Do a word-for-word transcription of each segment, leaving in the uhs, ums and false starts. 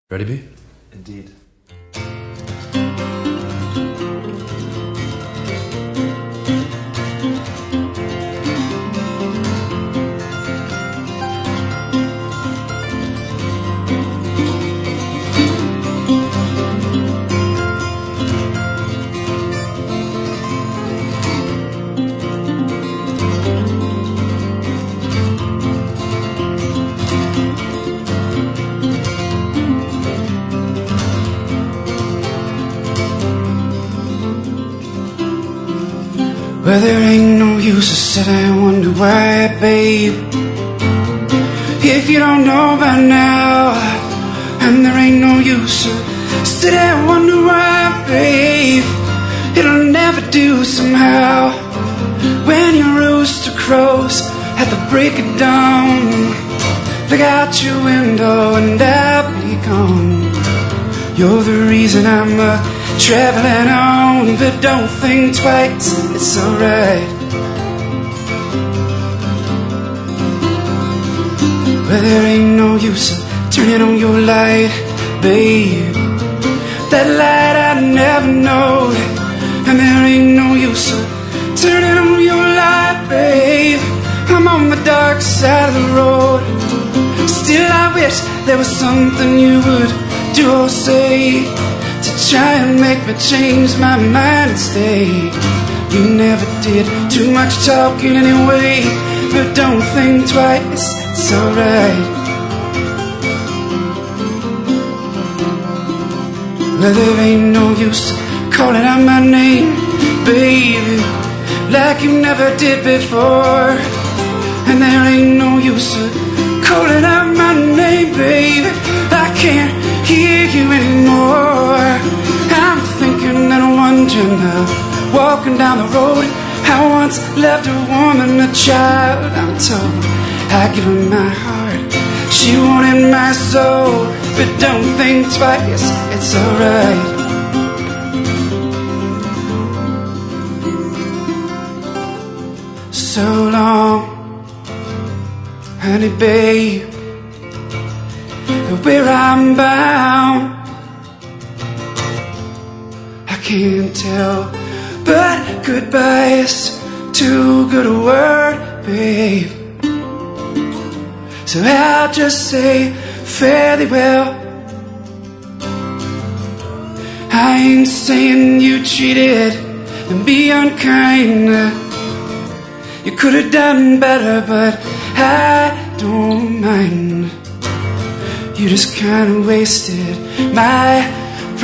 Ready, B? Indeed. Well, there ain't no use to sit and wonder why, babe, if you don't know by now. And there ain't no use to sit and wonder why, babe, it'll never do somehow. When your rooster crows at the break of dawn, look out your window and I'll be gone. You're the reason I'm uh, traveling on, but don't think twice, it's alright. Well, there ain't no use of turning on your light, babe, that light I never know. And there ain't no use of turning on your light, babe, I'm on the dark side of the road. Still I wish there was something you would do or say to try and make me change my mind and stay. You never did too much talking anyway, but don't think twice, it's alright. Well, there ain't no use calling out my name, baby, like you never did before. And there ain't no use calling out my name, baby, I can't hear you anymore. I'm thinking and wondering, uh, walking down the road, I once left a woman, a child, I'm told. I give her my heart, she wanted my soul, but don't think twice, it's alright. So long, honey babe, where I'm bound, I can't tell, but goodbye's too good a word, babe. So I'll just say fare thee well. I ain't saying you cheated and be unkind, you could have done better, but I don't mind. You just kinda wasted my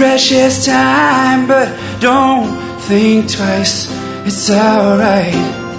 precious time, but don't think twice, it's alright.